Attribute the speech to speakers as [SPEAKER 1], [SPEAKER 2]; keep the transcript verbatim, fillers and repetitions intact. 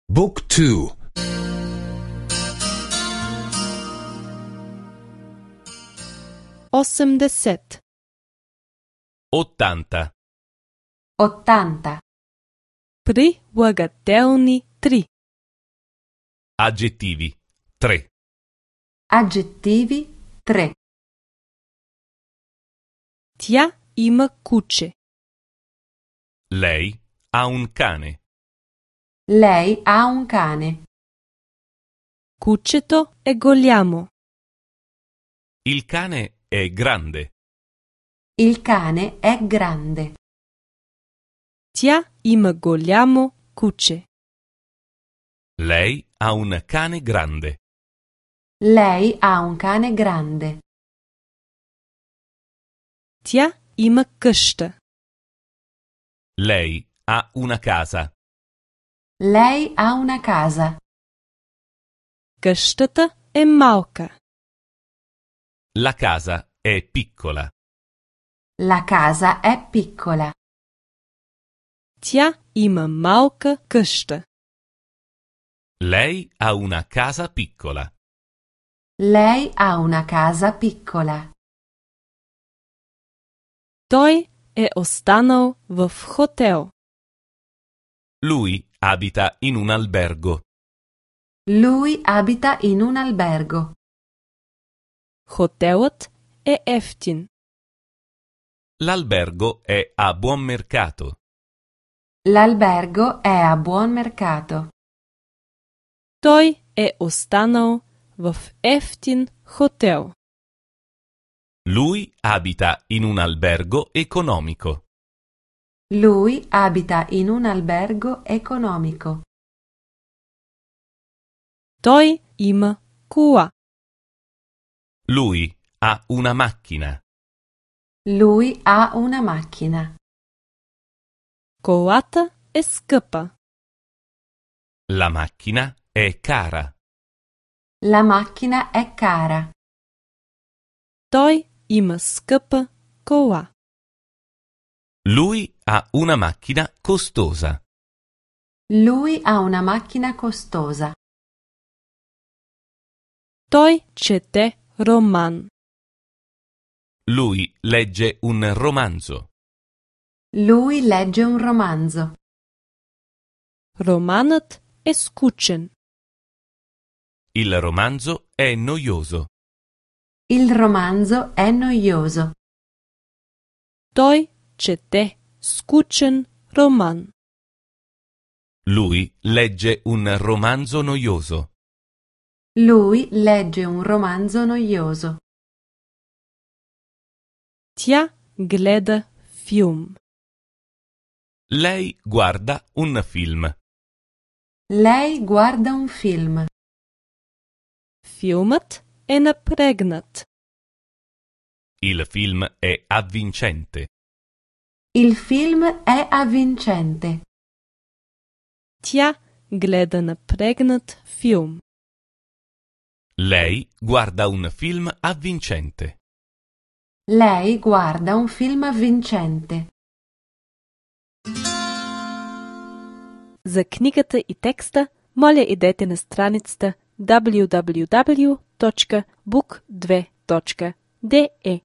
[SPEAKER 1] Book two.
[SPEAKER 2] osemdeset,
[SPEAKER 3] ottanta.
[SPEAKER 4] ottanta.
[SPEAKER 2] прилагателни три,
[SPEAKER 3] Aggettivi tre.
[SPEAKER 4] Aggettivi tre.
[SPEAKER 2] тя има куче,
[SPEAKER 3] Lei ha un cane.
[SPEAKER 4] Lei ha un cane.
[SPEAKER 2] кучето е голямо,
[SPEAKER 3] Il cane è grande.
[SPEAKER 4] Il cane è grande.
[SPEAKER 2] тя има голямо куче,
[SPEAKER 3] Lei ha un cane grande.
[SPEAKER 4] Lei ha un cane grande.
[SPEAKER 2] тя има къща,
[SPEAKER 3] Lei ha una casa.
[SPEAKER 4] Lei ha una casa.
[SPEAKER 2] къщата е малка,
[SPEAKER 3] La casa è piccola.
[SPEAKER 4] La casa è piccola.
[SPEAKER 2] тя има малка къща,
[SPEAKER 3] Lei ha una casa piccola.
[SPEAKER 4] Lei ha una casa piccola.
[SPEAKER 2] той е останал в хотел,
[SPEAKER 3] Lui abita in un albergo.
[SPEAKER 4] Lui abita in un albergo.
[SPEAKER 2] хотелът е ефтин,
[SPEAKER 3] L'albergo è a buon mercato.
[SPEAKER 4] L'albergo è a buon mercato.
[SPEAKER 2] той е останал в ефтин хотел,
[SPEAKER 3] Lui abita in un albergo economico.
[SPEAKER 4] Lui abita in un albergo economico.
[SPEAKER 2] той има кола,
[SPEAKER 3] Lui ha una macchina.
[SPEAKER 4] Lui ha una macchina.
[SPEAKER 2] колата е скъпа,
[SPEAKER 3] La macchina è cara.
[SPEAKER 4] La macchina è cara.
[SPEAKER 2] той има скъпа кола,
[SPEAKER 3] Lui ha una macchina costosa.
[SPEAKER 4] Lui ha una macchina costosa.
[SPEAKER 2] той чете роман,
[SPEAKER 3] Lui legge un romanzo.
[SPEAKER 4] Lui legge un romanzo.
[SPEAKER 2] романът е скучен,
[SPEAKER 3] Il romanzo è noioso.
[SPEAKER 4] Il romanzo è noioso.
[SPEAKER 2] той чете скучен роман,
[SPEAKER 3] Lui legge un romanzo noioso.
[SPEAKER 4] Lui legge un romanzo noioso.
[SPEAKER 2] тя гледа филм,
[SPEAKER 3] Lei guarda un film.
[SPEAKER 4] Lei guarda un film.
[SPEAKER 2] филмът е напрегнат,
[SPEAKER 3] Il film è avvincente.
[SPEAKER 4] Il film è avvincente.
[SPEAKER 2] тя гледа напрегнат филм,
[SPEAKER 3] Lei guarda un film avvincente.
[SPEAKER 4] Lei guarda un film avvincente.
[SPEAKER 2] За книгата и текста, моля идете на страницата даблю даблю даблю точка бук две точка де